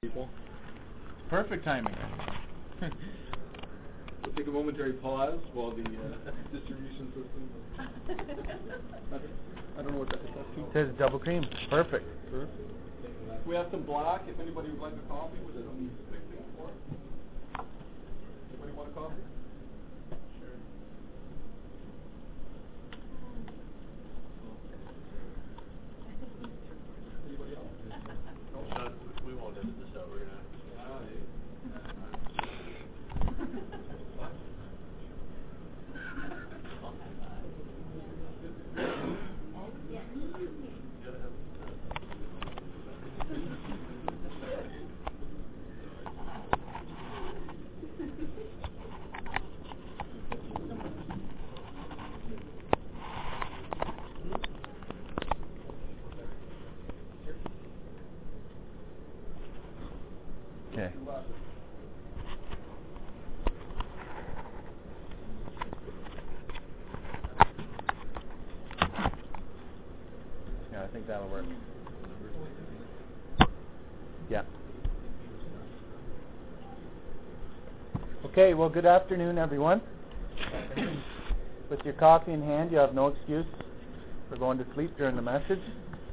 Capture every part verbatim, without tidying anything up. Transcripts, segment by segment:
people. Perfect timing. We'll take a momentary pause while the uh, distribution system. I don't, I don't know what that is. It says double cream. Perfect. Perfect. We have some black. If anybody would like a coffee, with some mixing for it. Anybody want a coffee? Sure. Anybody else? No, we won't edit this out. We're gonna. Okay. Yeah, I think that'll work. Yeah. Okay, well, good afternoon, everyone. With your coffee in hand, you have no excuse for going to sleep during the message.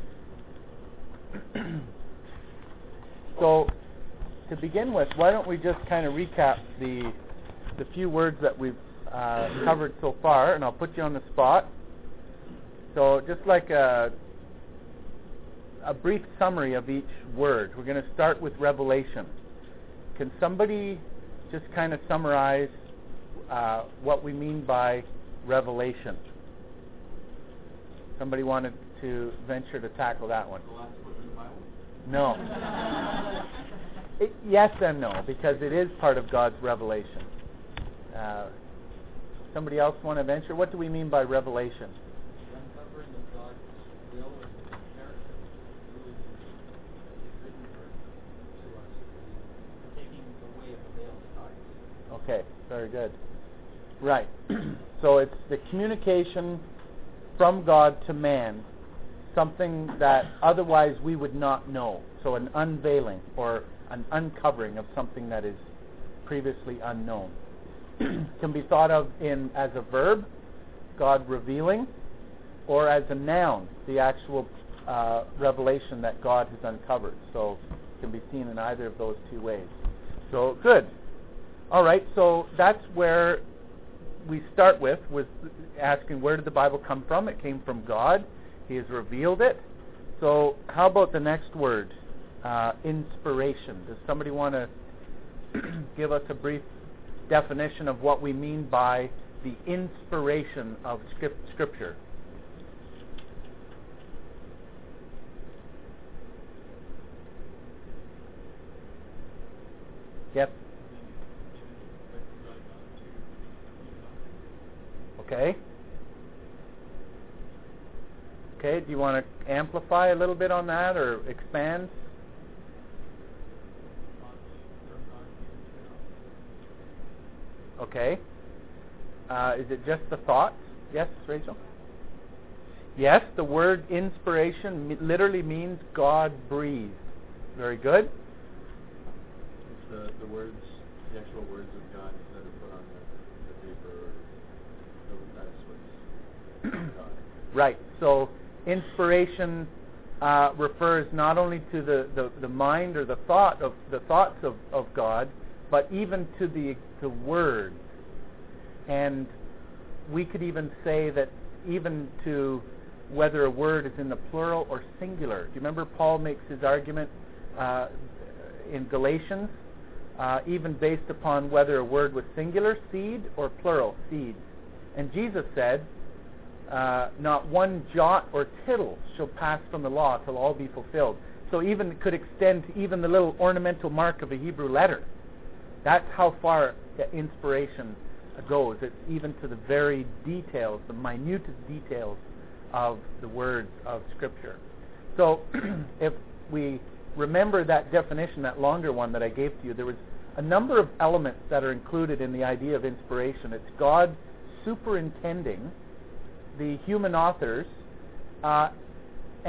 So, to begin with, why don't we just kind of recap the the few words that we've uh, covered so far, and I'll put you on the spot. So, just like a a brief summary of each word. We're going to start with revelation. Can somebody just kind of summarize uh, what we mean by revelation? Somebody wanted to venture to tackle that one. The last book in the Bible? No. It, yes and no, because it is part of God's revelation. Uh, somebody else want to venture? What do we mean by revelation? The uncovering of God's will and character, really, as it's written for, to us, the taking away of the veil of darkness. Okay, very good. Right. So it's the communication from God to man, something that otherwise we would not know. So an unveiling or an uncovering of something that is previously unknown. Can be thought of in as a verb, God revealing, or as a noun, the actual uh, revelation that God has uncovered. So it can be seen in either of those two ways. So good. All right, so that's where we start with, with asking where did the Bible come from? It came from God. He has revealed it. So how about the next word? Uh, inspiration. Does somebody want to give us a brief definition of what we mean by the inspiration of script, Scripture? Yep. Okay. Okay, do you want to amplify a little bit on that or expand? Okay. Uh, is it just the thoughts? Yes, Rachel? Yes, the word inspiration m- literally means God breathed. Very good. It's the, the words, the actual words of God that are put on the, the paper. Or that's what's God. Right. So inspiration uh, refers not only to the, the, the mind or the thought of the thoughts of, of God, but even to the the word. And we could even say that even to whether a word is in the plural or singular. Do you remember Paul makes his argument uh, in Galatians, uh, even based upon whether a word was singular, seed, or plural, seeds. And Jesus said, uh, not one jot or tittle shall pass from the law till all be fulfilled. So even it could extend to even the little ornamental mark of a Hebrew letter. That's how far the inspiration goes. It's even to the very details, the minutest details of the words of Scripture. So if we remember that definition, that longer one that I gave to you, there was a number of elements that are included in the idea of inspiration. It's God superintending the human authors uh, and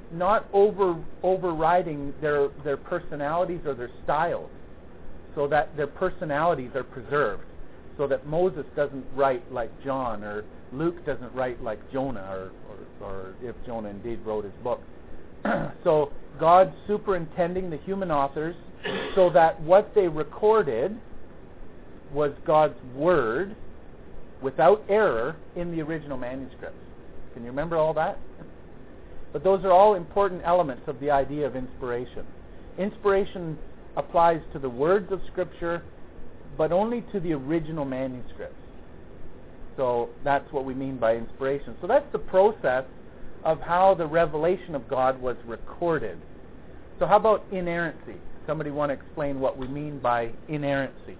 not over overriding their their personalities or their styles, so that their personalities are preserved, so that Moses doesn't write like John, or Luke doesn't write like Jonah, or or, or if Jonah indeed wrote his book. So God superintending the human authors so that what they recorded was God's word without error in the original manuscripts. Can you remember all that? But those are all important elements of the idea of inspiration. Inspiration applies to the words of Scripture, but only to the original manuscripts. So that's what we mean by inspiration. So that's the process of how the revelation of God was recorded. So how about inerrancy? Somebody want to explain what we mean by inerrancy?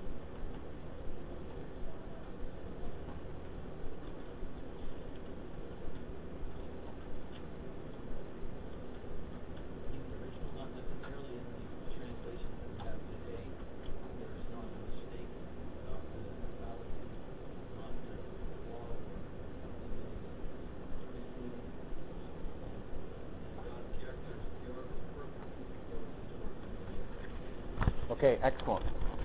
Okay, excellent.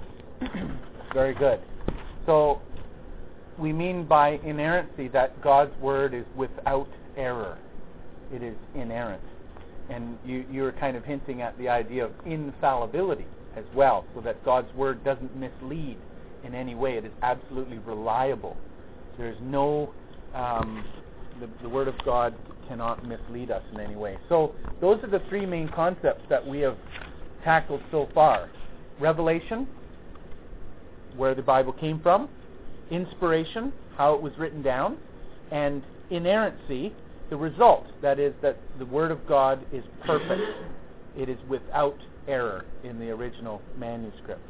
Very good. So we mean by inerrancy that God's word is without error. It is inerrant. And you, you're kind of hinting at the idea of infallibility as well, so that God's word doesn't mislead in any way. It is absolutely reliable. There's no, um, the, the word of God cannot mislead us in any way. So those are the three main concepts that we have tackled so far. Revelation, where the Bible came from. Inspiration, how it was written down. And inerrancy, the result. That is, that the Word of God is perfect. It is without error in the original manuscripts.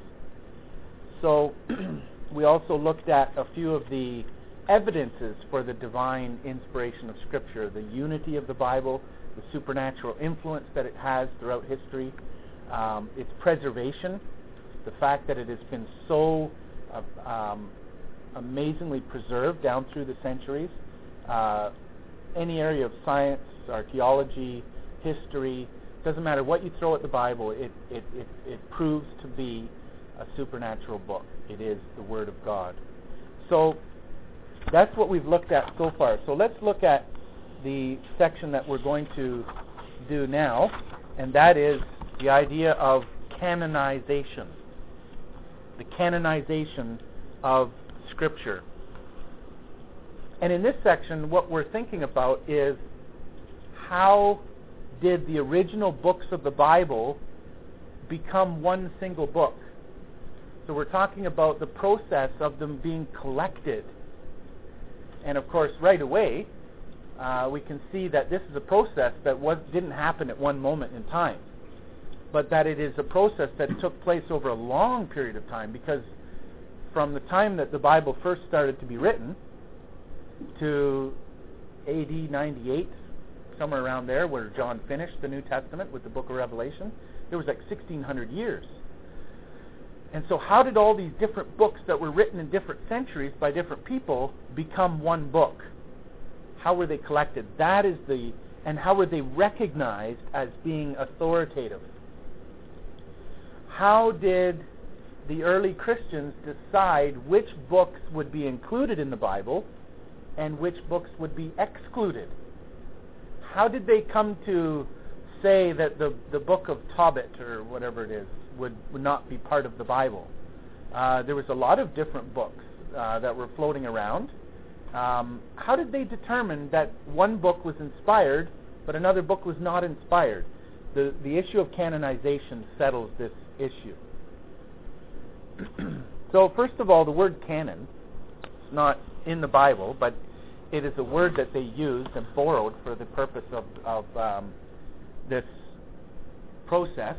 So we also looked at a few of the evidences for the divine inspiration of Scripture. The unity of the Bible, the supernatural influence that it has throughout history, um, its preservation, the fact that it has been so uh, um, amazingly preserved down through the centuries. Uh, any area of science, archaeology, history, doesn't matter what you throw at the Bible, it, it, it, it proves to be a supernatural book. It is the Word of God. So that's what we've looked at so far. So let's look at the section that we're going to do now, and that is the idea of canonization. The canonization of Scripture. And in this section, what we're thinking about is how did the original books of the Bible become one single book? So we're talking about the process of them being collected. And of course, right away, uh, we can see that this is a process that was, didn't happen at one moment in time, but that it is a process that took place over a long period of time, because from the time that the Bible first started to be written to A D ninety-eight, somewhere around there, where John finished the New Testament with the book of Revelation, there was like sixteen hundred years. And so how did all these different books that were written in different centuries by different people become one book? How were they collected? That is the, and how were they recognized as being authoritative? How did the early Christians decide which books would be included in the Bible and which books would be excluded? How did they come to say that the, the book of Tobit, or whatever it is, would, would not be part of the Bible? Uh, there was a lot of different books uh, that were floating around. Um, how did they determine that one book was inspired but another book was not inspired? The, the issue of canonization settles this issue. So first of all, the word canon is not in the Bible, but it is a word that they used and borrowed for the purpose of, of um, this process.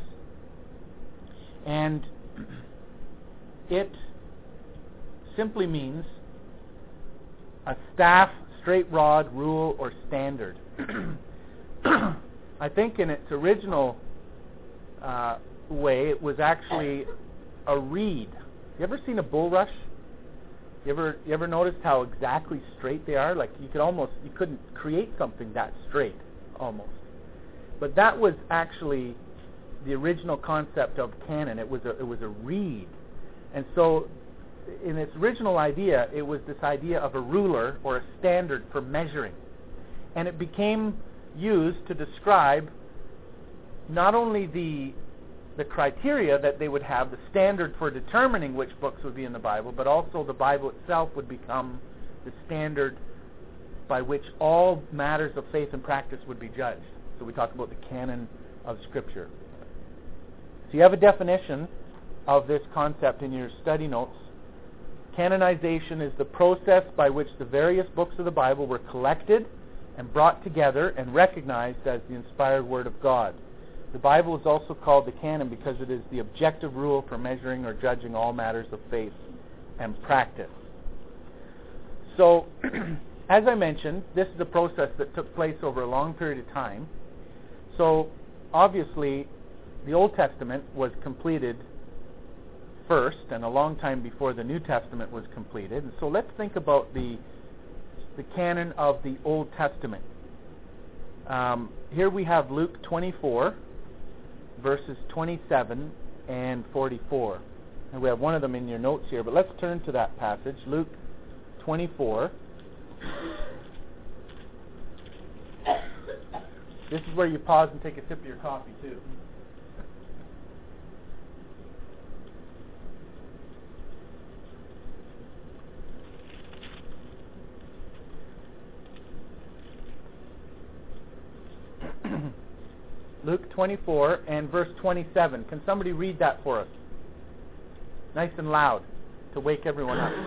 And it simply means a staff, straight rod, rule, or standard. I think in its original uh, way, it was actually a reed. You ever seen a bulrush? You ever you ever noticed how exactly straight they are? Like you could almost you couldn't create something that straight almost. But that was actually the original concept of canon. It was a, it was a reed. And so in its original idea, it was this idea of a ruler or a standard for measuring. And it became used to describe not only the the criteria that they would have, the standard for determining which books would be in the Bible, but also the Bible itself would become the standard by which all matters of faith and practice would be judged. So we talk about the canon of Scripture. So you have a definition of this concept in your study notes. Canonization is the process by which the various books of the Bible were collected and brought together and recognized as the inspired Word of God. The Bible is also called the canon because it is the objective rule for measuring or judging all matters of faith and practice. So, as I mentioned, this is a process that took place over a long period of time. So, obviously, the Old Testament was completed first and a long time before the New Testament was completed. And so let's think about the the canon of the Old Testament. Um, here we have Luke twenty-four, verses twenty-seven and forty-four. And we have one of them in your notes here, but let's turn to that passage, Luke twenty-four. This is where you pause and take a sip of your coffee, too. Luke twenty-four and verse twenty-seven. Can somebody read that for us? Nice and loud to wake everyone up.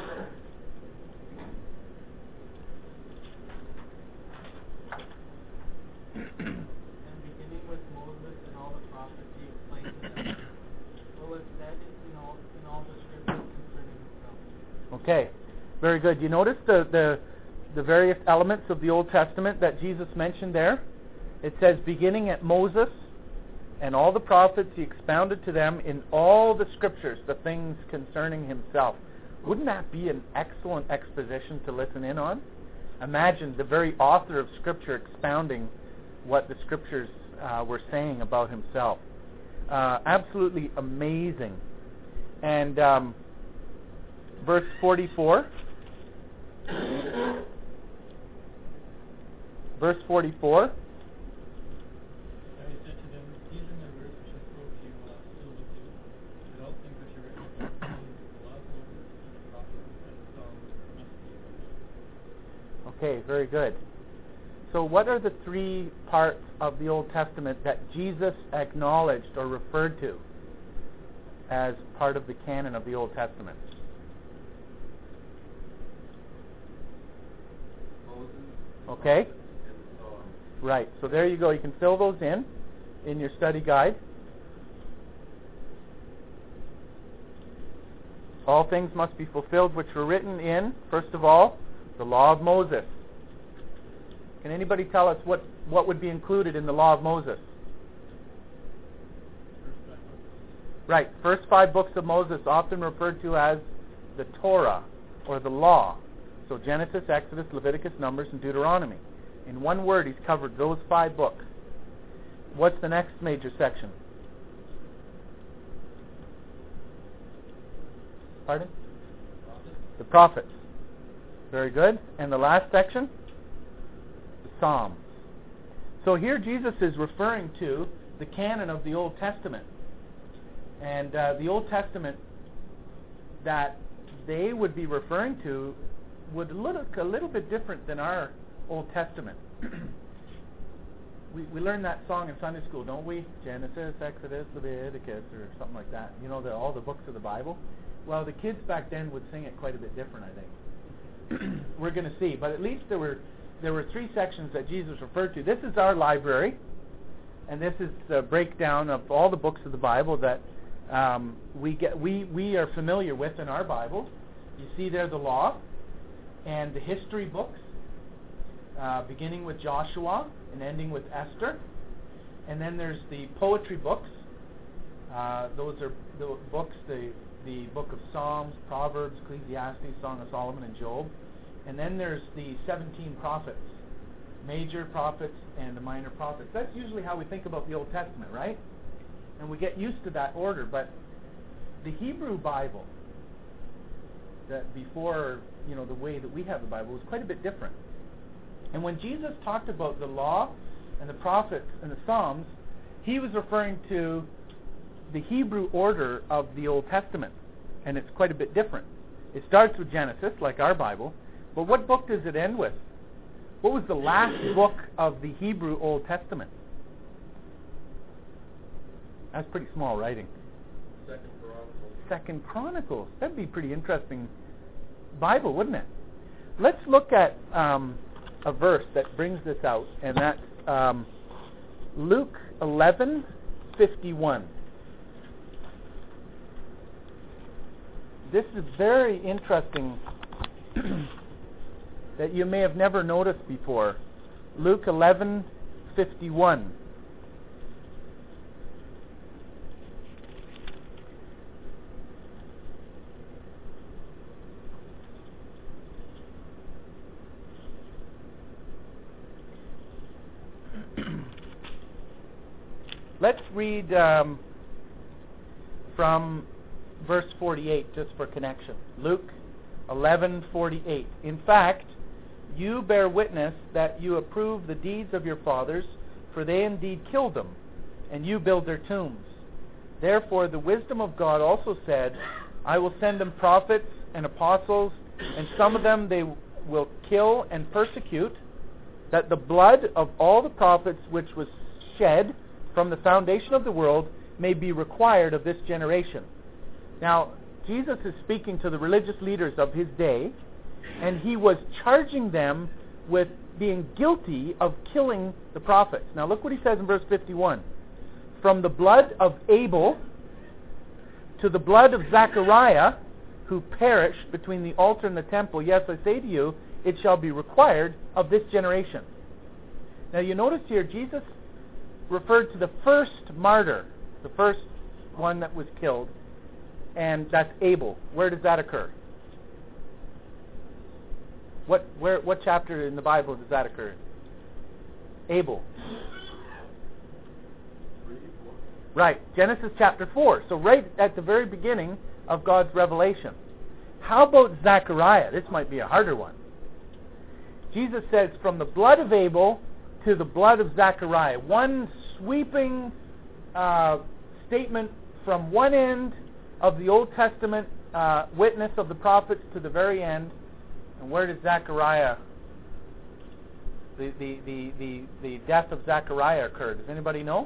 And beginning with Moses and all the prophets, he explained to them what was said in all, in all the scriptures concerning himself. Okay, very good. You notice the, the, the various elements of the Old Testament that Jesus mentioned there? It says, beginning at Moses and all the prophets, he expounded to them in all the scriptures the things concerning himself. Wouldn't that be an excellent exposition to listen in on? Imagine the very author of Scripture expounding what the Scriptures uh, were saying about himself. Uh, absolutely amazing. And um, verse forty-four. Verse forty-four. Okay, very good. So what are the three parts of the Old Testament that Jesus acknowledged or referred to as part of the canon of the Old Testament? Moses. Okay. And so on. Right. So there you go. You can fill those in in your study guide. All things must be fulfilled which were written in, first of all, the law of Moses. Can anybody tell us what, what would be included in the law of Moses? Right. First five books of Moses, often referred to as the Torah, or the law. So Genesis, Exodus, Leviticus, Numbers, and Deuteronomy. In one word, he's covered those five books. What's the next major section? Pardon? The prophets. Very good. And the last section? The Psalms. So here Jesus is referring to the canon of the Old Testament. And uh, the Old Testament that they would be referring to would look a little bit different than our Old Testament. we, we learn that song in Sunday school, don't we? Genesis, Exodus, Leviticus, or something like that. You know, the, all the books of the Bible. Well, the kids back then would sing it quite a bit different, I think. We're going to see. But at least there were there were three sections that Jesus referred to. This is our library, and this is the breakdown of all the books of the Bible that um, we get we we are familiar with in our Bibles. You see there the law and the history books, uh, beginning with Joshua and ending with Esther. And then there's the poetry books. Uh, those are the books, the the book of Psalms, Proverbs, Ecclesiastes, Song of Solomon, and Job. And then there's the seventeen prophets, major prophets and the minor prophets. That's usually how we think about the Old Testament, right? And we get used to that order. But the Hebrew Bible, that before, you know, the way that we have the Bible, was quite a bit different. And when Jesus talked about the law and the prophets and the Psalms, he was referring to the Hebrew order of the Old Testament. And it's quite a bit different. It starts with Genesis, like our Bible. But what book does it end with? What was the last book of the Hebrew Old Testament? That's pretty small writing. Second Chronicles. Second Chronicles. That'd be a pretty interesting Bible, wouldn't it? Let's look at um, a verse that brings this out, and that's um, Luke eleven fifty-one. This is very interesting that you may have never noticed before. Luke eleven fifty-one. Let's read um, from verse forty-eight, just for connection. Luke eleven forty-eight. In fact, you bear witness that you approve the deeds of your fathers, for they indeed killed them, and you build their tombs. Therefore, the wisdom of God also said, I will send them prophets and apostles, and some of them they will kill and persecute, that the blood of all the prophets which was shed from the foundation of the world may be required of this generation. Now, Jesus is speaking to the religious leaders of his day, and he was charging them with being guilty of killing the prophets. Now, look what he says in verse fifty-one. From the blood of Abel to the blood of Zechariah, who perished between the altar and the temple, yes, I say to you, it shall be required of this generation. Now, you notice here, Jesus referred to the first martyr, the first one that was killed, and that's Abel. Where does that occur? What where what chapter in the Bible does that occur? Abel. Right, Genesis chapter four. So right at the very beginning of God's revelation. How about Zechariah? This might be a harder one. Jesus says, from the blood of Abel to the blood of Zechariah. One sweeping uh, statement from one end of the Old Testament uh, witness of the prophets to the very end. And where does Zechariah, the, the, the, the, the death of Zechariah occur? Does anybody know?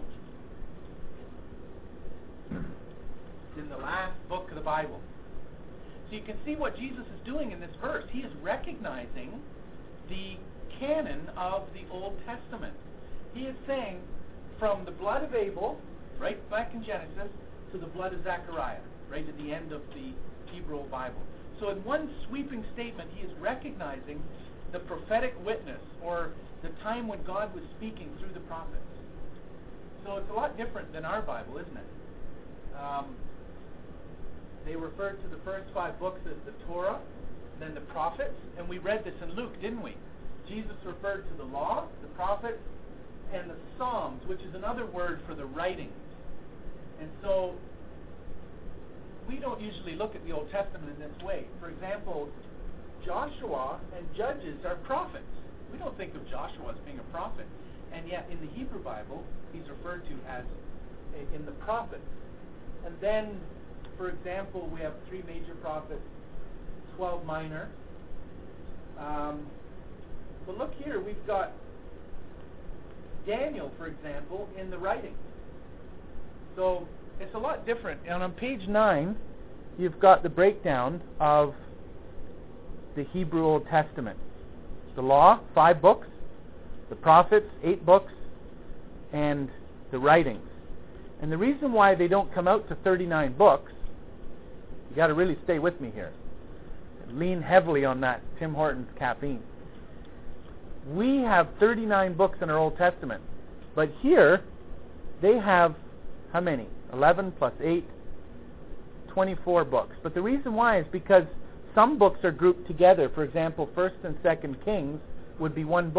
It's in the last book of the Bible. So you can see what Jesus is doing in this verse. He is recognizing the canon of the Old Testament. He is saying, from the blood of Abel, right back in Genesis, to the blood of Zechariah, right at the end of the Hebrew Bible. So in one sweeping statement, he is recognizing the prophetic witness, or the time when God was speaking through the prophets. So it's a lot different than our Bible, isn't it? Um, they referred to the first five books as the Torah, then the prophets, and we read this in Luke, didn't we? Jesus referred to the law, the prophets, and the Psalms, which is another word for the writings. And so we don't usually look at the Old Testament in this way. For example, Joshua and Judges are prophets. We don't think of Joshua as being a prophet. And yet in the Hebrew Bible, he's referred to as a, in the prophets. And then, for example, we have three major prophets, twelve minor. Um, but look here, we've got Daniel, for example, in the writings. So it's a lot different. And on page nine, you've got the breakdown of the Hebrew Old Testament. The law, five books. The prophets, eight books. And the writings. And the reason why they don't come out to thirty-nine books, you got to really stay with me here. Lean heavily on that Tim Hortons caffeine. We have thirty-nine books in our Old Testament. But here, they have how many? eleven plus eight, twenty-four books. But the reason why is because some books are grouped together. For example, First and Second Kings would be one book.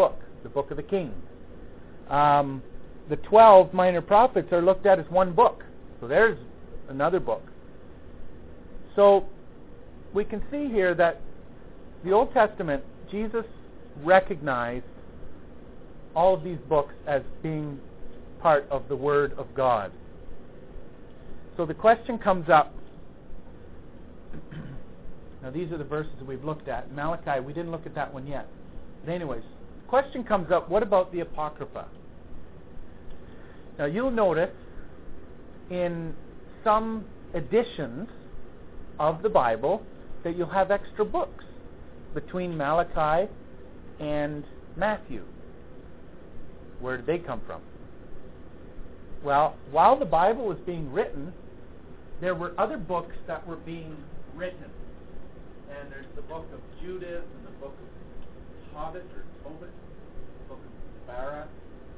the book of the Kings. Um, the twelve minor prophets are looked at as one book. So there's another book. So we can see here that the Old Testament, Jesus recognized all of these books as being part of the Word of God. So the question comes up. Now these are the verses that we've looked at. Malachi, we didn't look at that one yet. But anyways, the question comes up, what about the Apocrypha? Now you'll notice in some editions of the Bible that you'll have extra books between Malachi and Matthew. Where did they come from? Well, while the Bible was being written, there were other books that were being written. And there's the book of Judith and the book of Tobit or Tobit, the book of Barak.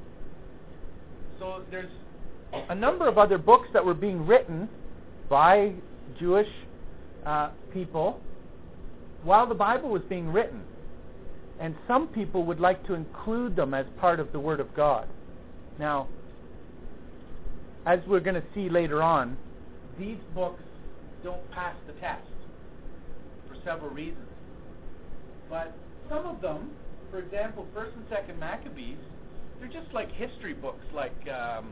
So there's a number of other books that were being written by Jewish uh, people while the Bible was being written. And some people would like to include them as part of the Word of God. Now, as we're going to see later on, these books don't pass the test for several reasons. But some of them, for example, First and Second Maccabees, they're just like history books, like um,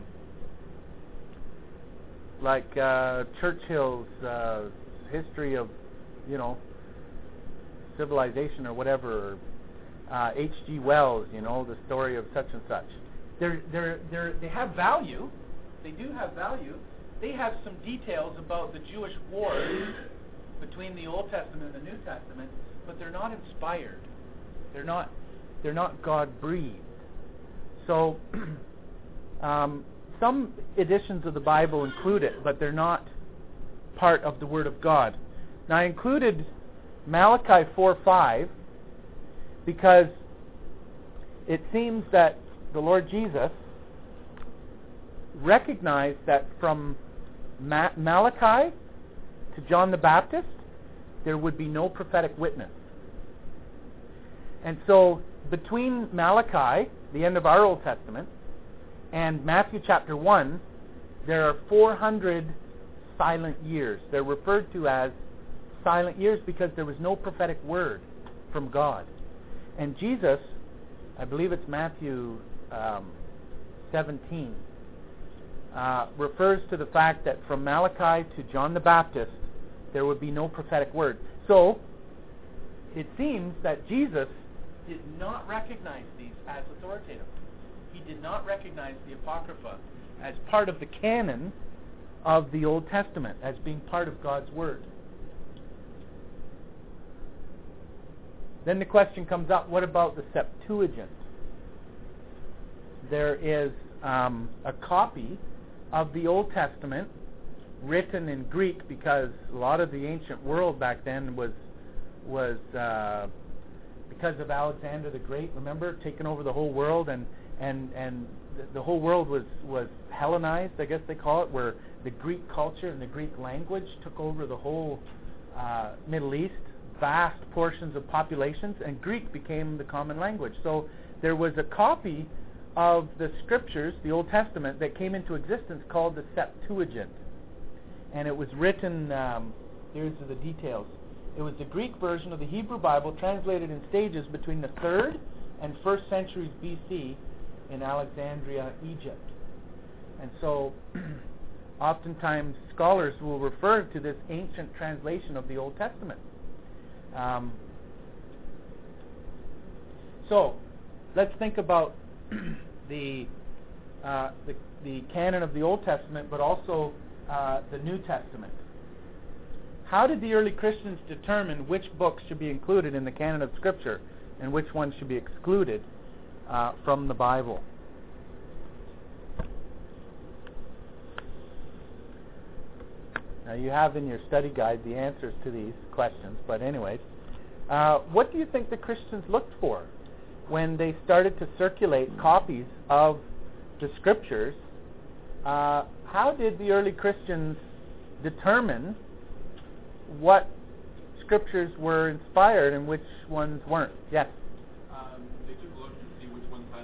like uh, Churchill's uh, history of, you know, civilization or whatever. Uh, H G Wells, you know, the story of such and such. They're, they're, they're, they have value. They do have value. They have some details about the Jewish wars between the Old Testament and the New Testament, but they're not inspired. They're not, they're not God-breathed. So um, some editions of the Bible include it, but they're not part of the Word of God. Now, I included Malachi four five because it seems that the Lord Jesus recognized that from Ma- Malachi to John the Baptist, there would be no prophetic witness. And so between Malachi, the end of our Old Testament, and Matthew chapter one, there are four hundred silent years. They're referred to as silent years because there was no prophetic word from God. And Jesus, I believe it's Matthew um, seventeen, uh, refers to the fact that from Malachi to John the Baptist, there would be no prophetic word. So, it seems that Jesus did not recognize these as authoritative. He did not recognize the Apocrypha as part of the canon of the Old Testament, as being part of God's Word. Then the question comes up, what about the Septuagint? There is um, a copy of the Old Testament written in Greek because a lot of the ancient world back then was was uh, because of Alexander the Great, remember, taking over the whole world, and and and the, the whole world was was Hellenized, I guess they call it, where the Greek culture and the Greek language took over the whole uh, Middle East, vast portions of populations, and Greek became the common language. So there was a copy of the Scriptures, the Old Testament, that came into existence called the Septuagint. And it was written, um, here's the details. It was the Greek version of the Hebrew Bible translated in stages between the third and first centuries B C in Alexandria, Egypt. And so oftentimes scholars will refer to this ancient translation of the Old Testament. Um, so let's think about the, uh, the the canon of the Old Testament, but also uh, the New Testament. How did the early Christians determine which books should be included in the canon of Scripture and which ones should be excluded uh, from the Bible? Now you have in your study guide the answers to these questions, but anyways, uh, what do you think the Christians looked for when they started to circulate copies of the Scriptures? Uh, how did the early Christians determine what Scriptures were inspired and which ones weren't? Yes? Um, they took a look to see which ones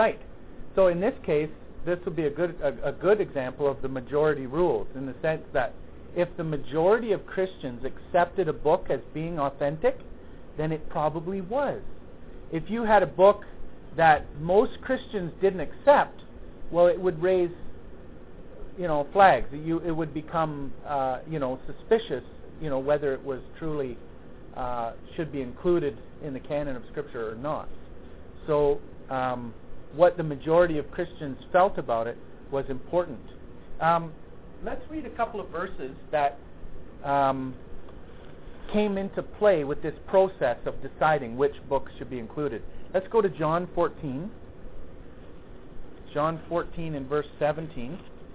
Right. So in this case, this would be a good a, a good example of the majority rules, in the sense that if the majority of Christians accepted a book as being authentic, then it probably was. If you had a book that most Christians didn't accept, well, it would raise, you know, flags. You, it would become, uh, you know, suspicious, you know, whether it was truly uh, should be included in the canon of Scripture or not. So, um, what the majority of Christians felt about it was important. Um, let's read a couple of verses that um, came into play with this process of deciding which books should be included. Let's go to John fourteen. John fourteen and verse seventeen.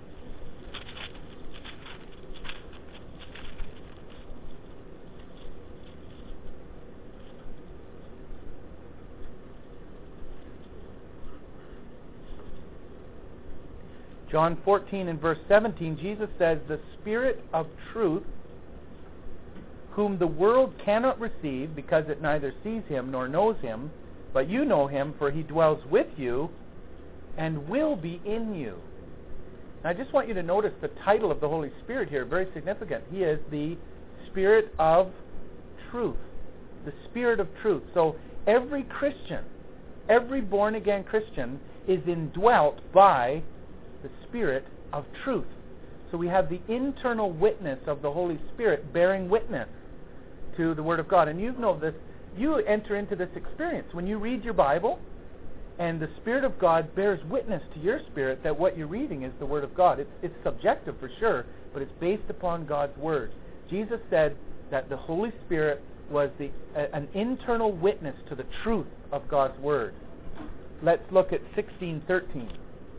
John fourteen and verse seventeen, Jesus says, "The Spirit of truth, whom the world cannot receive, because it neither sees him nor knows him, but you know him, for he dwells with you and will be in you." Now, I just want you to notice the title of the Holy Spirit here, very significant. He is the Spirit of truth. The Spirit of truth. So every Christian, every born-again Christian is indwelt by the Spirit of truth. So we have the internal witness of the Holy Spirit bearing witness to the Word of God. And you know this, you enter into this experience when you read your Bible, and the Spirit of God bears witness to your spirit that what you're reading is the Word of God. It's, it's subjective for sure, but it's based upon God's Word. Jesus said that the Holy Spirit was the, a, an internal witness to the truth of God's Word. Let's look at sixteen thirteen.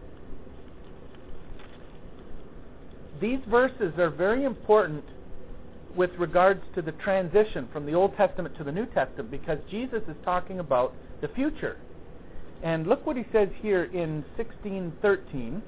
These verses are very important with regards to the transition from the Old Testament to the New Testament, because Jesus is talking about the future. And look what he says here in sixteen thirteen.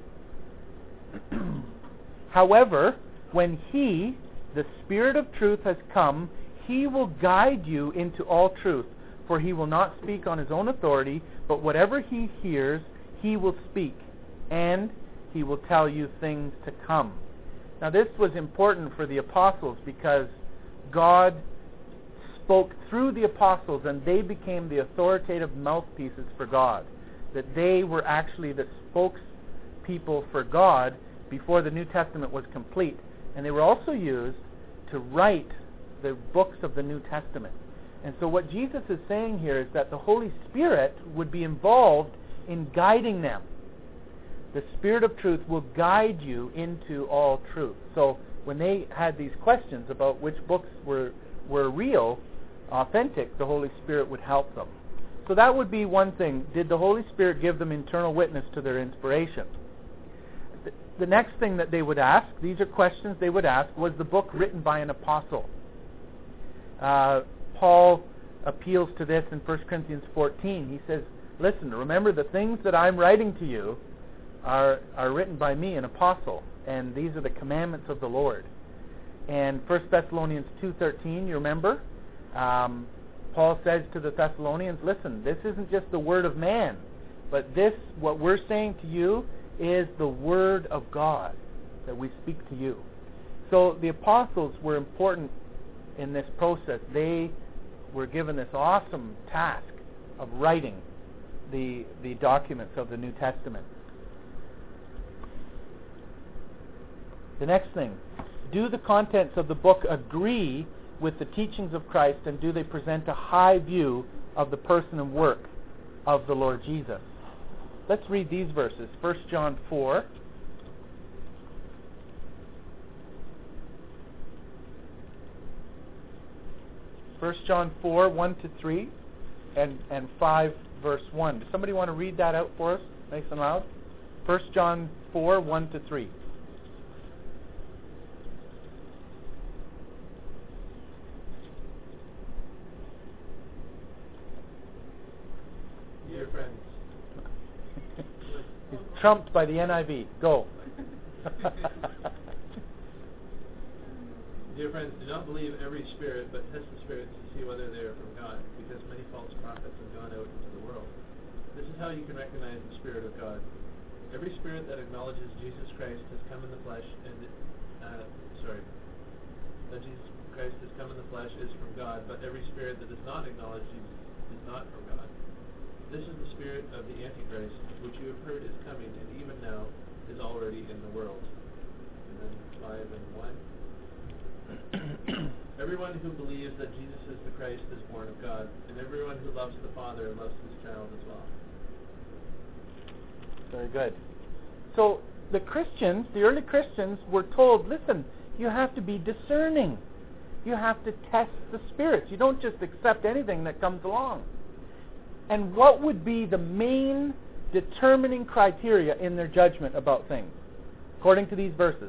"However, when he, the Spirit of truth, has come, he will guide you into all truth, for he will not speak on his own authority, but whatever he hears, he will speak, and he will tell you things to come." Now, this was important for the apostles because God spoke through the apostles, and they became the authoritative mouthpieces for God. That they were actually the spokespeople for God before the New Testament was complete. And they were also used to write the books of the New Testament. And so what Jesus is saying here is that the Holy Spirit would be involved in guiding them. The Spirit of truth will guide you into all truth. So when they had these questions about which books were were real, authentic, the Holy Spirit would help them. So that would be one thing. Did the Holy Spirit give them internal witness to their inspiration? The next thing that they would ask, these are questions they would ask, was the book written by an apostle? Uh, Paul appeals to this in First Corinthians fourteen. He says, listen, remember the things that I'm writing to you are are written by me, an apostle, and these are the commandments of the Lord. And First Thessalonians two thirteen, you remember? Um, Paul says to the Thessalonians, listen, this isn't just the word of man, but this, what we're saying to you, is the word of God that we speak to you. So the apostles were important in this process. They were given this awesome task of writing the the documents of the New Testament. The next thing, do the contents of the book agree with the teachings of Christ, and do they present a high view of the person and work of the Lord Jesus? Let's read these verses. First John four. First John four, one to three, and, and five, verse one. Does somebody want to read that out for us, nice and loud? First John four, one to three. Dear friends. He's trumped by the N I V. Go. Dear friends, do not believe every spirit, but test the spirits to see whether they are from God, because many false prophets have gone out into the world. This is how you can recognize the Spirit of God. Every spirit that acknowledges Jesus Christ has come in the flesh, and uh, sorry, that Jesus Christ has come in the flesh is from God, but every spirit that does not acknowledge Jesus is not from God. This is the spirit of the Antichrist, which you have heard is coming, and even now is already in the world. And then five and one. Everyone who believes that Jesus is the Christ is born of God, and everyone who loves the Father loves his child as well. Very good. So the Christians, the early Christians, were told, listen, you have to be discerning. You have to test the spirits. You don't just accept anything that comes along. And what would be the main determining criteria in their judgment about things, according to these verses?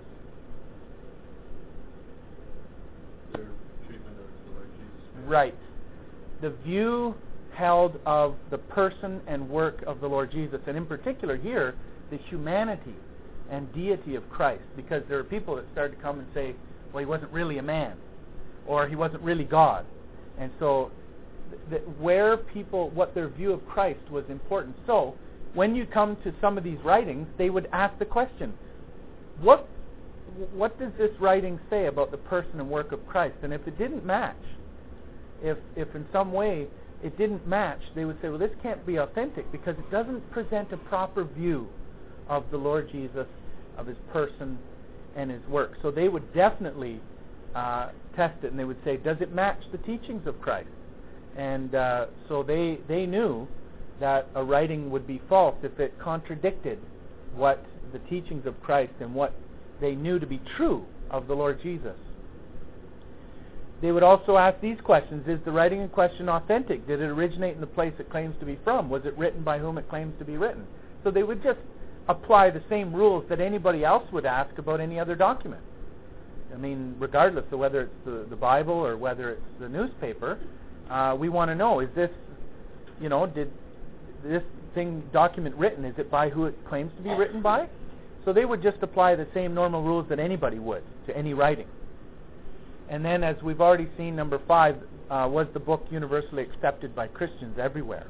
Their treatment of the Lord Jesus Christ. Right. The view held of the person and work of the Lord Jesus, and in particular here, the humanity and deity of Christ, because there are people that start to come and say, well, he wasn't really a man, or he wasn't really God. And so th- th- where people, what their view of Christ was important. So when you come to some of these writings, they would ask the question, what what does this writing say about the person and work of Christ? And if it didn't match, if if in some way it didn't match, they would say, well, this can't be authentic because it doesn't present a proper view of the Lord Jesus, of his person and his work. So they would definitely uh, test it, and they would say, does it match the teachings of Christ? And uh, so they they knew that a writing would be false if it contradicted what the teachings of Christ and what they knew to be true of the Lord Jesus. They would also ask these questions. Is the writing in question authentic? Did it originate in the place it claims to be from? Was it written by whom it claims to be written? So they would just apply the same rules that anybody else would ask about any other document. I mean, regardless of whether it's the, the Bible or whether it's the newspaper, uh, we want to know, is this, you know, did this thing, document written, is it by who it claims to be written by? So they would just apply the same normal rules that anybody would to any writing. And then, as we've already seen, number five, uh, was the book universally accepted by Christians everywhere?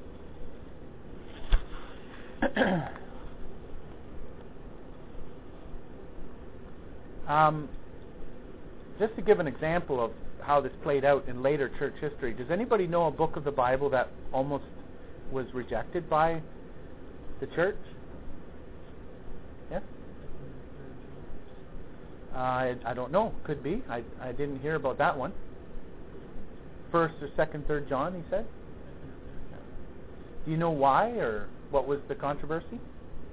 um, just to give an example of how this played out in later church history, does anybody know a book of the Bible that almost was rejected by the church? Yes? Uh, I, I don't know. Could be. I, I didn't hear about that one. First or second, third John, he said? Do you know why, or what was the controversy? Didn't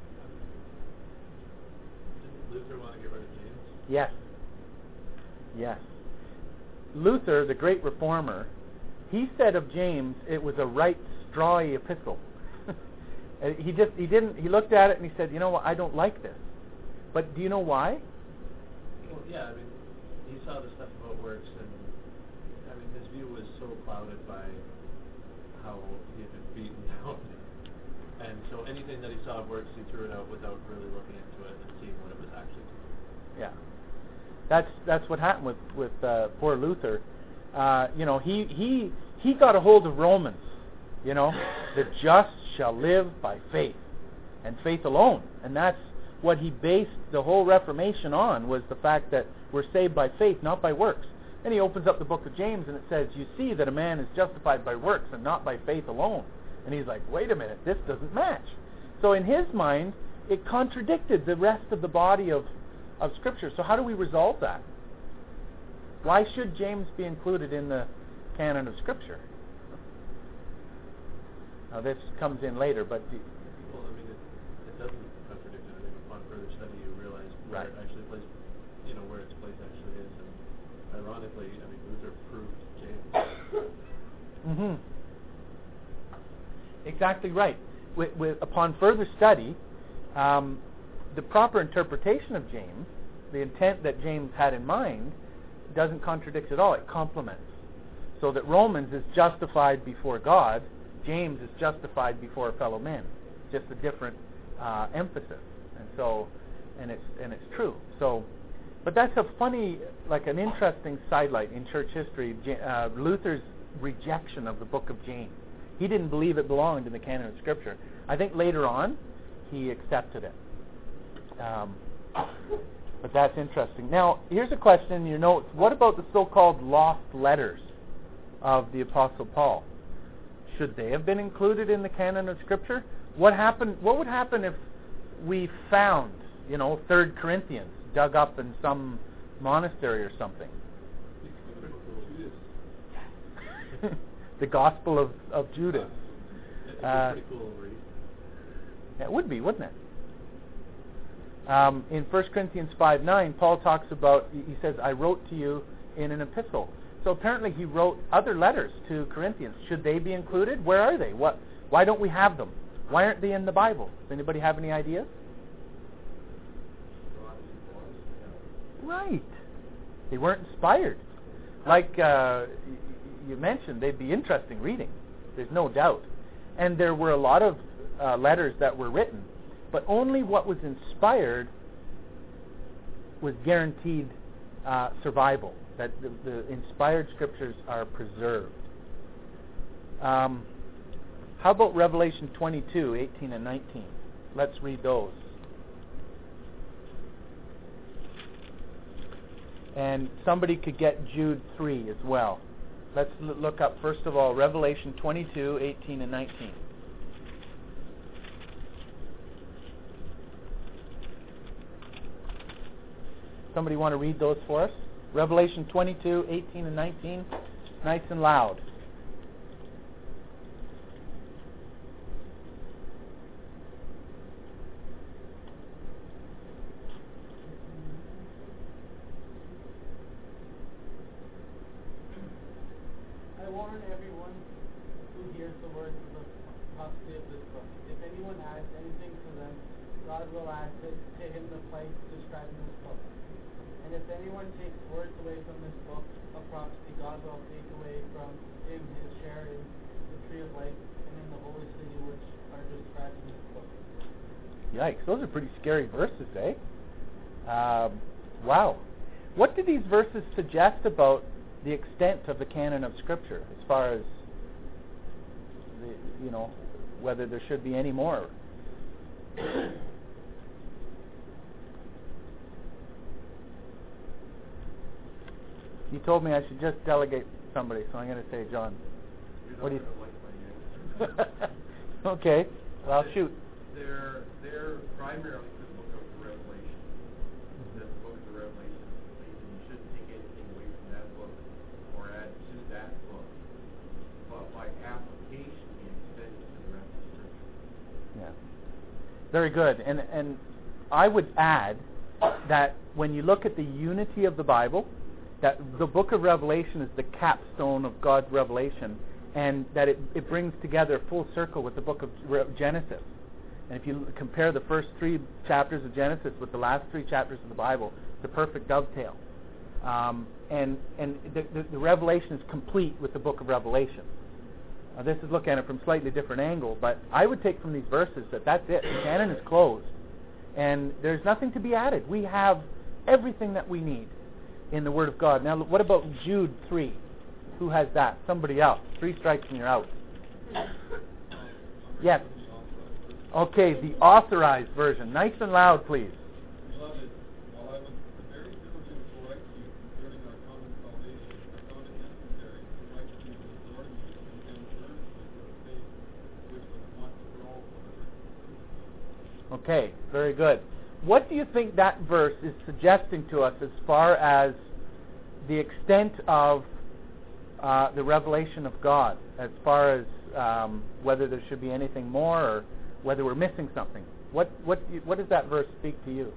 Luther want to get rid of James? Yes. Yes. Luther, the great reformer, he said of James it was a right strawy epistle. he just he didn't he looked at it and he said, you know what, I don't like this. But do you know why? Well, yeah, I mean, he saw the stuff about works, and I mean, his view was so clouded by how he had been beaten down, and so anything that he saw of works, he threw it out without really looking into it and seeing what it was actually. Yeah, that's that's what happened with with uh, poor Luther. Uh, you know, he he he got a hold of Romans. You know, the just shall live by faith, and faith alone, and that's what he based the whole Reformation on, was the fact that we're saved by faith, not by works. And he opens up the book of James and it says, you see that a man is justified by works and not by faith alone. And he's like, wait a minute, this doesn't match. So in his mind, it contradicted the rest of the body of, of Scripture. So how do we resolve that? Why should James be included in the canon of Scripture? Now this comes in later, but... Do, well, I mean, it, it doesn't contradict it. I think upon further study you realize where right. it actually plays, you know, where its place actually is. And ironically, I mean, Luther proved James. Mm-hmm. Exactly right. With, with, upon further study, um, the proper interpretation of James, the intent that James had in mind, doesn't contradict at all. It complements. So that Romans is justified before God, James is justified before fellow men. Just a different uh, emphasis, and so, and it's and it's true. So, but that's a funny, like an interesting sidelight in church history. Uh, Luther's rejection of the book of James. He didn't believe it belonged in the canon of Scripture. I think later on he accepted it. Um, but that's interesting. Now, here's a question in your notes. What about the so-called lost letters of the Apostle Paul? Should they have been included in the canon of Scripture? What happened? What would happen if we found, you know, Third Corinthians dug up in some monastery or something? The Gospel of, of Judas. It's Uh, pretty cool read. It would be, wouldn't it? Um, in First Corinthians five nine, Paul talks about, he says, I wrote to you in an epistle. So apparently he wrote other letters to Corinthians. Should they be included? Where are they? What? Why don't we have them? Why aren't they in the Bible? Does anybody have any ideas? Right. They weren't inspired. Like uh, y- you mentioned, they'd be interesting reading. There's no doubt. And there were a lot of uh, letters that were written, but only what was inspired was guaranteed uh, survival, that the, the inspired scriptures are preserved. Um, how about Revelation twenty-two, eighteen and nineteen? Let's read those. And somebody could get Jude three as well. Let's l- look up, first of all, Revelation twenty-two, eighteen and nineteen. Somebody want to read those for us? Revelation twenty-two, eighteen and nineteen. Nice and loud. I warn everyone who hears the words of the prophecy of this book. If anyone adds anything to them, God will add to, to him the place described in this book. And if anyone takes words away from this book of prophecy, God will take away from him his share in the tree of life and in the holy city which are described in this book. Yikes, those are pretty scary verses, eh? Um, wow. What do these verses suggest about the extent of the canon of Scripture, as far as, the, you know, whether there should be any more? You told me I should just delegate somebody, so I'm going to say John. What do you? Like my answer. Okay, well, I'll shoot. They're they're primarily the book of the Revelation. The book of the Revelation is complete, and you shouldn't take anything away from that book or add to that book. But by application, we extend it to the rest of Scripture. Yeah. Very good. And and I would add that when you look at the unity of the Bible, that the book of Revelation is the capstone of God's revelation, and that it, it brings together full circle with the book of Re- Genesis. And if you compare the first three chapters of Genesis with the last three chapters of the Bible, it's a perfect dovetail. Um, and and the, the, the Revelation is complete with the book of Revelation. Uh, this is looking at it from a slightly different angle, but I would take from these verses that that's it. The canon is closed, and there's nothing to be added. We have everything that we need in the Word of God. Now, what about Jude three? Who has that? Somebody else. Three strikes and you're out. Yes. Okay, the authorized version. Nice and loud, please. Beloved, while I was very diligent to write to you concerning our common salvation, I found it necessary to write to you to exhort you to contend earnestly for the faith which was once for all delivered. Okay, very good. What do you think that verse is suggesting to us as far as the extent of uh, the revelation of God, as far as um, whether there should be anything more or whether we're missing something? What what do you, what does that verse speak to you?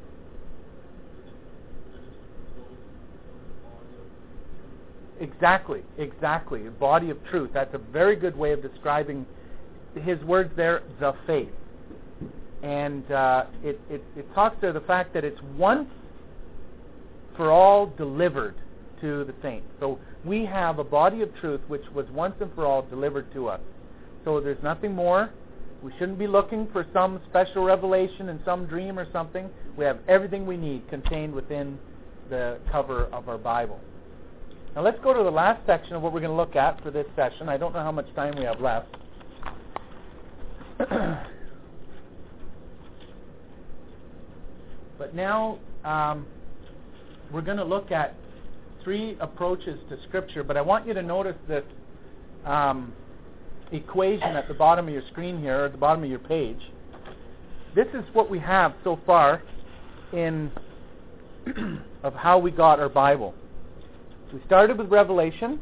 Exactly, exactly. A body of truth. That's a very good way of describing his words there, the faith. And uh, it, it, it talks to the fact that it's once for all delivered to the saints. So we have a body of truth which was once and for all delivered to us. So there's nothing more. We shouldn't be looking for some special revelation in some dream or something. We have everything we need contained within the cover of our Bible. Now let's go to the last section of what we're going to look at for this session. I don't know how much time we have left. But now um, we're going to look at three approaches to Scripture, but I want you to notice this um, equation at the bottom of your screen here, or at the bottom of your page. This is what we have so far in of how we got our Bible. We started with Revelation,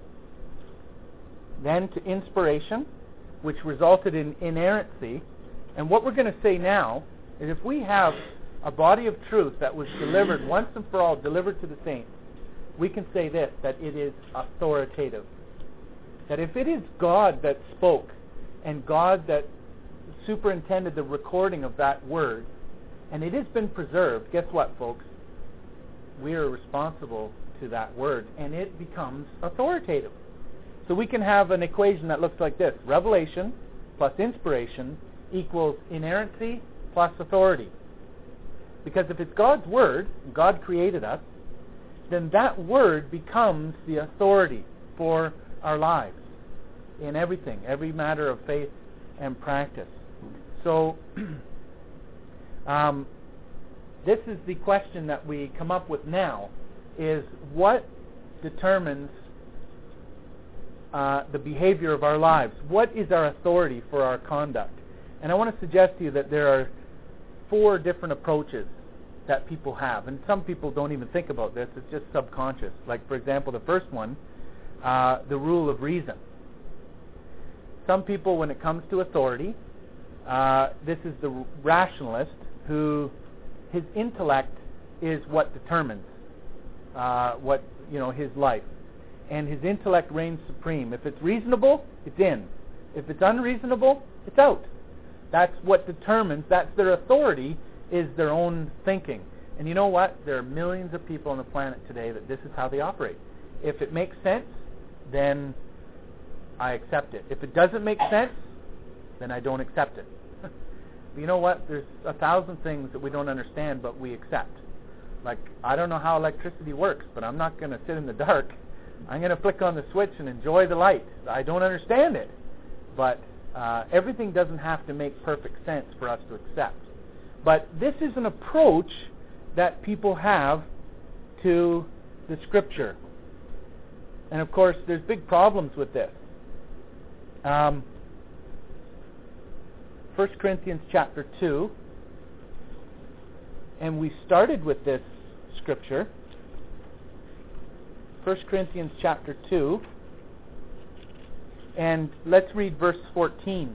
then to inspiration, which resulted in inerrancy. And what we're going to say now is if we have a body of truth that was delivered once and for all, delivered to the saints, we can say this, that it is authoritative. That if it is God that spoke and God that superintended the recording of that word, and it has been preserved, guess what, folks? We are responsible to that word, and it becomes authoritative. So we can have an equation that looks like this. Revelation plus inspiration equals inerrancy plus authority. Because if it's God's word, God created us, then that word becomes the authority for our lives in everything, every matter of faith and practice. So um, this is the question that we come up with now, is what determines uh, the behavior of our lives? What is our authority for our conduct? And I want to suggest to you that there are four different approaches that people have. And some people don't even think about this. It's just subconscious. Like, for example, the first one, uh, the rule of reason. Some people, when it comes to authority, uh, this is the rationalist who his intellect is what determines uh, what, you know, his life. And his intellect reigns supreme. If it's reasonable, it's in. If it's unreasonable, it's out. That's what determines, that's their authority, is their own thinking. And you know what? There are millions of people on the planet today that this is how they operate. If it makes sense, then I accept it. If it doesn't make sense, then I don't accept it. But you know what? There's a thousand things that we don't understand, but we accept. Like, I don't know how electricity works, but I'm not going to sit in the dark. I'm going to flick on the switch and enjoy the light. I don't understand it. But uh, everything doesn't have to make perfect sense for us to accept. But this is an approach that people have to the Scripture. And of course, there's big problems with this. Um, First Corinthians chapter two, and we started with this Scripture. First Corinthians chapter two, and let's read verse fourteen.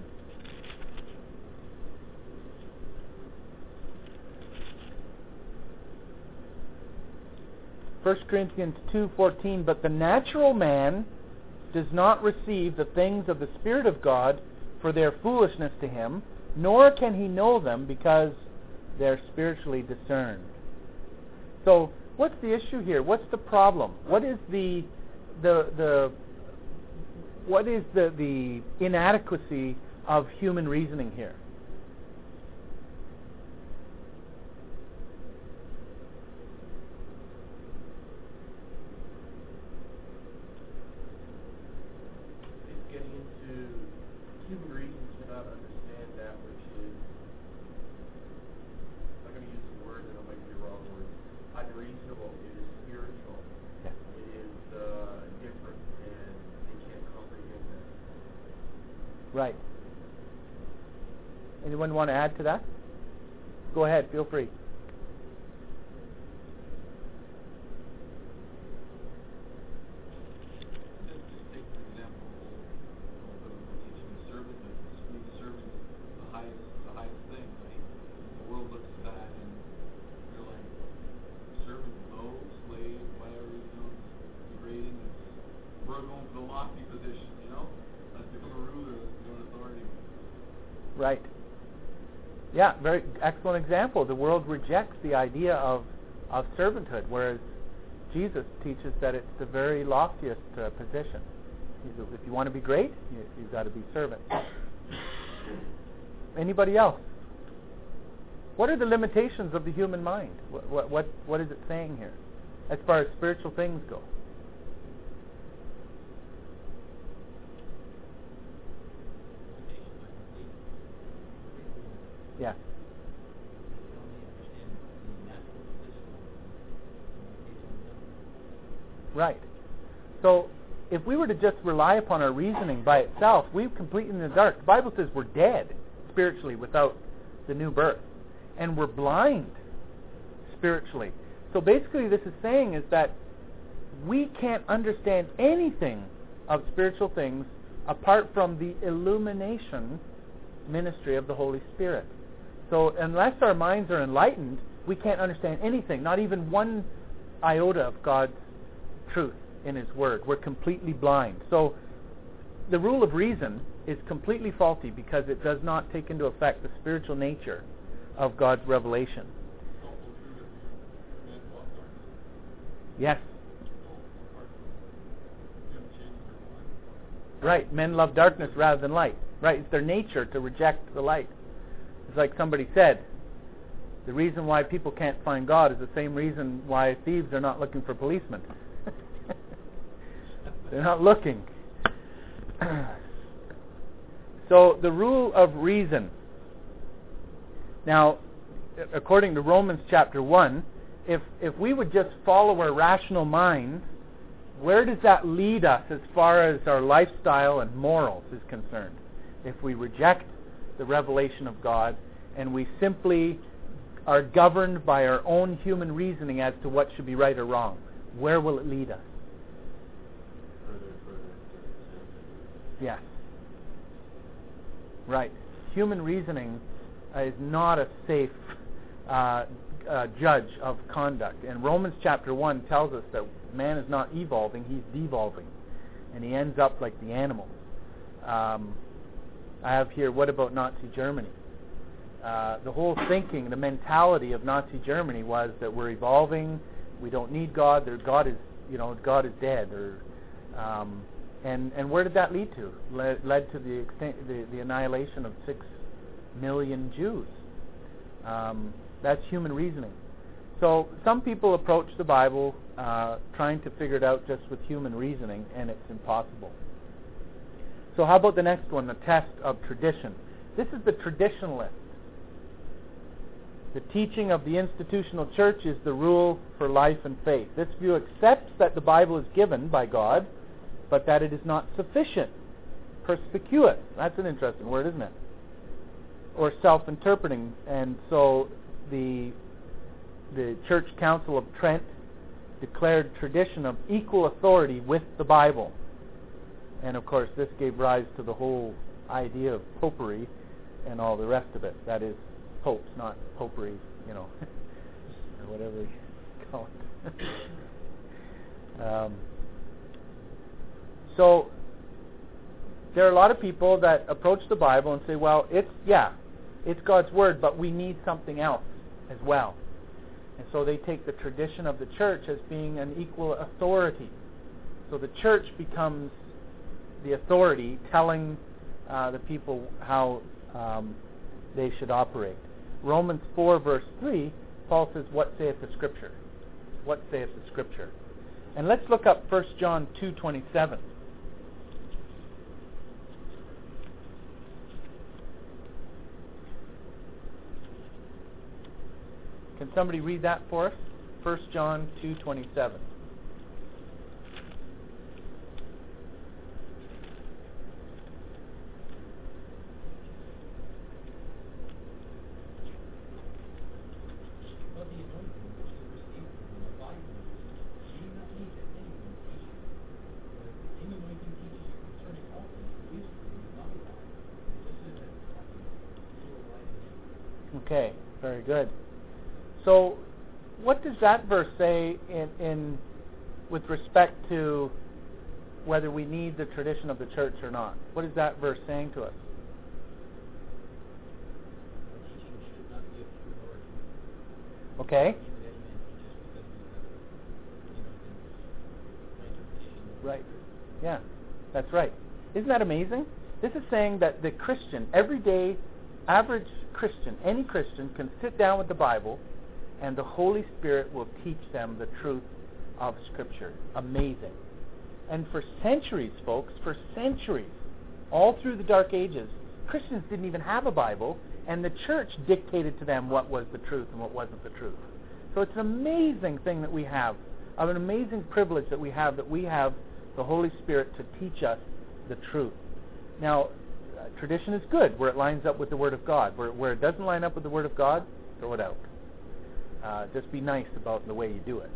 First Corinthians two fourteen, but the natural man does not receive the things of the Spirit of God, for they are foolishness to him, nor can he know them because they're spiritually discerned. So, what's the issue here? What's the problem? What is the the the what is the the inadequacy of human reasoning here? Human reasons cannot understand that which is, I'm not going to use the word, and it might be the wrong word, unreasonable. It is spiritual. Yeah. It is uh, different, and they can't comprehend that. Right. Anyone want to add to that? Go ahead, feel free. Right. Yeah, very excellent example. The world rejects the idea of of servanthood, whereas Jesus teaches that it's the very loftiest uh, position. If you want to be great, you, you've got to be servant. Anybody else? What are the limitations of the human mind? What, what, what, what is it saying here as far as spiritual things go? Yeah. They only understand the natural and physical world, and what they don't know. Right. So if we were to just rely upon our reasoning by itself, we're completely in the dark. The Bible says we're dead spiritually without the new birth. And we're blind spiritually. So basically this is saying is that we can't understand anything of spiritual things apart from the illumination ministry of the Holy Spirit. So unless our minds are enlightened, we can't understand anything, not even one iota of God's truth in His Word. We're completely blind. So the rule of reason is completely faulty because it does not take into effect the spiritual nature of God's revelation. It's also true that men love darkness. Yes. Apart from Him changing their mind. Right. Men love darkness rather than light. Right. It's their nature to reject the light. It's like somebody said, the reason why people can't find God is the same reason why thieves are not looking for policemen. They're not looking. So the rule of reason. Now, according to Romans chapter one, if if we would just follow our rational minds, where does that lead us as far as our lifestyle and morals is concerned? If we reject the revelation of God and we simply are governed by our own human reasoning as to what should be right or wrong, where will it lead us? Further and further into sin. Yes. Right. Human reasoning uh, is not a safe uh, uh, judge of conduct. And Romans chapter one tells us that man is not evolving, he's devolving. And he ends up like the animals. Um, I have here, what about Nazi Germany? Uh, the whole thinking, the mentality of Nazi Germany was that we're evolving, we don't need God, there, God is, you know, God is dead. Or, um, and and where did that lead to? Led, led to the, extent, the the annihilation of six million Jews. Um, that's human reasoning. So some people approach the Bible uh, trying to figure it out just with human reasoning, and it's impossible. So how about the next one, the test of tradition? This is the traditionalist. The teaching of the institutional church is the rule for life and faith. This view accepts that the Bible is given by God, but that it is not sufficient. Perspicuous. That's an interesting word, isn't it? Or self-interpreting. And so the the Church Council of Trent declared tradition of equal authority with the Bible. And of course, this gave rise to the whole idea of popery and all the rest of it. That is, popes, not popery, you know, or whatever you call it. um, so, there are a lot of people that approach the Bible and say, well, it's, yeah, it's God's Word, but we need something else as well. And so they take the tradition of the church as being an equal authority. So the church becomes the authority telling uh, the people how um, they should operate. Romans four verse three, Paul says, what saith the Scripture? What saith the Scripture? And let's look up First John two twenty-seven. Can somebody read that for us? First John two twenty-seven. But the anointing which is received from the Bible, ye not need that anyone teach you. But if any anointing teaches you concerning all things, wisdom is not a lie. Just as it happened, so a lie in him. Okay, very good. So, what does that verse say in, in with respect to whether we need the tradition of the church or not? What is that verse saying to us? The teaching should not be of true authority. Okay. Teaching that any man teaches because we have, you know, my interpretation of Right. Scripture. Yeah, that's right. Isn't that amazing? This is saying that the Christian, everyday, average Christian, any Christian can sit down with the Bible and the Holy Spirit will teach them the truth of Scripture. Amazing. And for centuries, folks, for centuries, all through the Dark Ages, Christians didn't even have a Bible, and the church dictated to them what was the truth and what wasn't the truth. So it's an amazing thing that we have, of an amazing privilege that we have, that we have the Holy Spirit to teach us the truth. Now, uh, tradition is good where it lines up with the Word of God. Where, where it doesn't line up with the Word of God, throw it out. Uh, just be nice about the way you do it.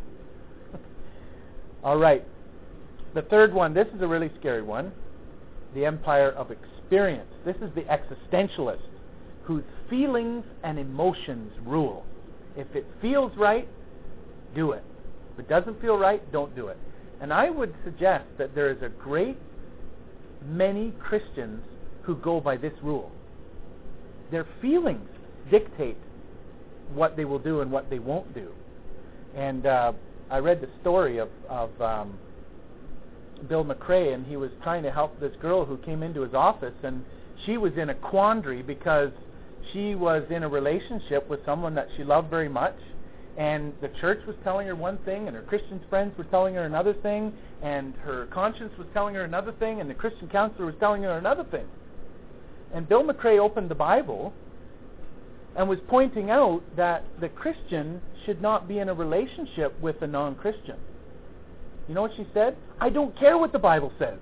All right. The third one, this is a really scary one. The empire of experience. This is the existentialist whose feelings and emotions rule. If it feels right, do it. If it doesn't feel right, don't do it. And I would suggest that there is a great many Christians who go by this rule. Their feelings dictate what they will do and what they won't do. And uh, I read the story of, of um, Bill McRae, and he was trying to help this girl who came into his office, and she was in a quandary because she was in a relationship with someone that she loved very much, and the church was telling her one thing, and her Christian friends were telling her another thing, and her conscience was telling her another thing, and the Christian counselor was telling her another thing. And Bill McRae opened the Bible and was pointing out that the Christian should not be in a relationship with a non-Christian. You know what she said? I don't care what the Bible says.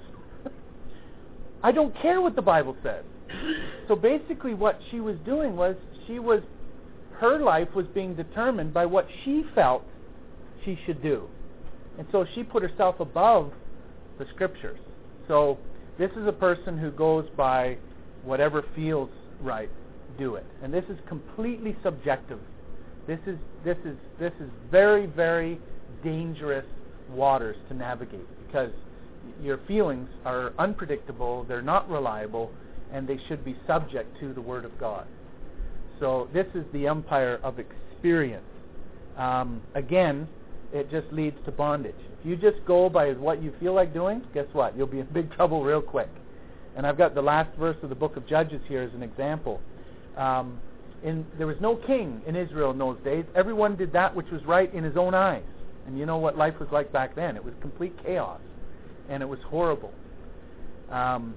I don't care what the Bible says. So basically what she was doing was she was, her life was being determined by what she felt she should do. And so she put herself above the Scriptures. So this is a person who goes by whatever feels right, do it. And this is completely subjective. This is this is this is very, very dangerous waters to navigate, because your feelings are unpredictable, they're not reliable, and they should be subject to the Word of God. So this is the empire of experience. Um, again, it just leads to bondage. If you just go by what you feel like doing, guess what? You'll be in big trouble real quick. And I've got the last verse of the book of Judges here as an example. Um, in, there was no king in Israel in those days. Everyone did that which was right in his own eyes. And you know what life was like back then. It was complete chaos. And it was horrible. Um,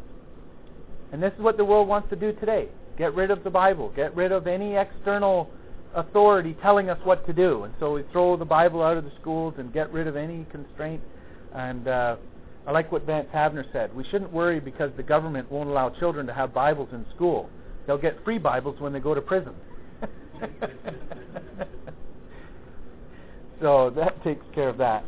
and this is what the world wants to do today. Get rid of the Bible. Get rid of any external authority telling us what to do. And so we throw the Bible out of the schools and get rid of any constraint. And uh, I like what Vance Havner said. We shouldn't worry because the government won't allow children to have Bibles in school. They'll get free Bibles when they go to prison. So that takes care of that.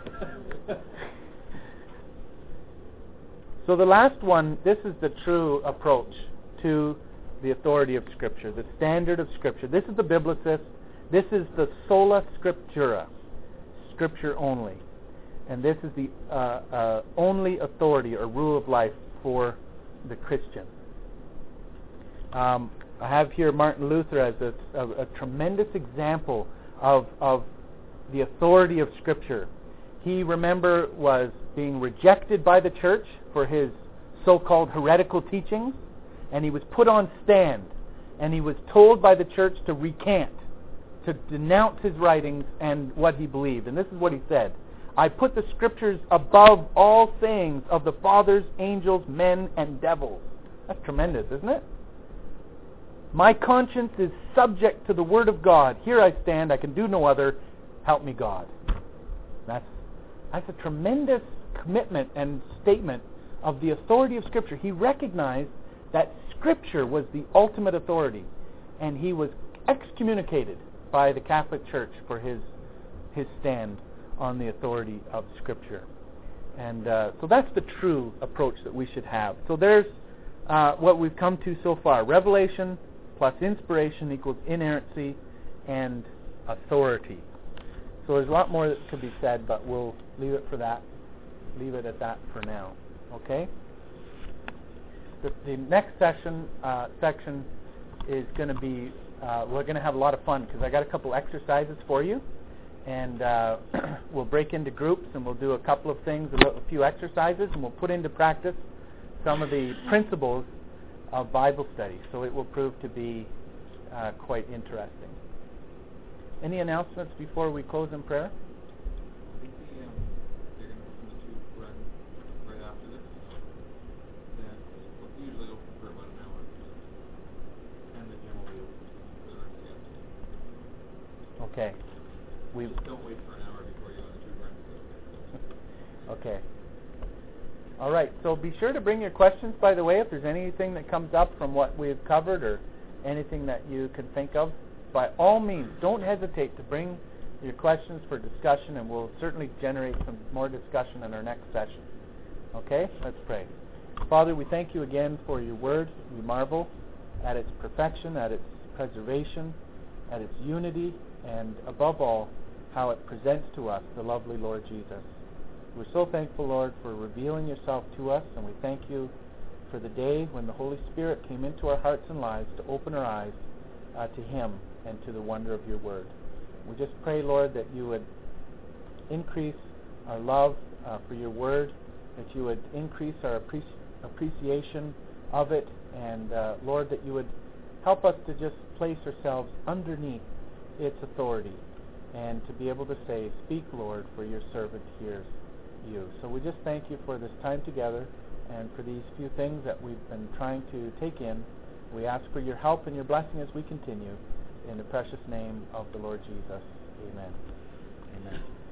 So the last one, this is the true approach to the authority of Scripture, the standard of Scripture. This is the biblicist. This is the sola scriptura, Scripture only. And this is the uh, uh, only authority or rule of life for the Christian. Um, I have here Martin Luther as a, a, a tremendous example of, of the authority of Scripture. He, remember, was being rejected by the church for his so-called heretical teachings, and he was put on stand, and he was told by the church to recant, to denounce his writings and what he believed. And this is what he said: I put the Scriptures above all sayings of the fathers, angels, men, and devils. That's tremendous, isn't it? My conscience is subject to the Word of God. Here I stand, I can do no other. Help me, God. That's, that's a tremendous commitment and statement of the authority of Scripture. He recognized that Scripture was the ultimate authority, and he was excommunicated by the Catholic Church for his his stand on the authority of Scripture. And uh, so that's the true approach that we should have. So there's uh, what we've come to so far. Revelation plus inspiration equals inerrancy and authority. So there's a lot more that could be said, but we'll leave it for that. Leave it at that for now. Okay? The, the next session uh, section is going to be, uh, we're going to have a lot of fun because I got a couple exercises for you. And uh, we'll break into groups and we'll do a couple of things, a, little, a few exercises, and we'll put into practice some of the principles of Bible study. So it will prove to be uh, quite interesting. Any announcements before we close in prayer? I think the, um, they're going to listen to run right after this. Then we'll usually open for about an hour. And the Okay. We Just don't wait for an hour before you want to do breakfast. Okay. All right. So be sure to bring your questions, by the way, if there's anything that comes up from what we've covered or anything that you can think of. By all means, don't hesitate to bring your questions for discussion, and we'll certainly generate some more discussion in our next session. Okay? Let's pray. Father, we thank you again for your word. We marvel at its perfection, at its preservation, at its unity, and above all, how it presents to us the lovely Lord Jesus. We're so thankful, Lord, for revealing yourself to us, and we thank you for the day when the Holy Spirit came into our hearts and lives to open our eyes uh, to him and to the wonder of your word. We just pray, Lord, that you would increase our love uh, for your word, that you would increase our appreci- appreciation of it, and uh, Lord, that you would help us to just place ourselves underneath its authority and to be able to say, speak, Lord, for your servant hears you. So we just thank you for this time together and for these few things that we've been trying to take in. We ask for your help and your blessing as we continue. In the precious name of the Lord Jesus. Amen. Amen.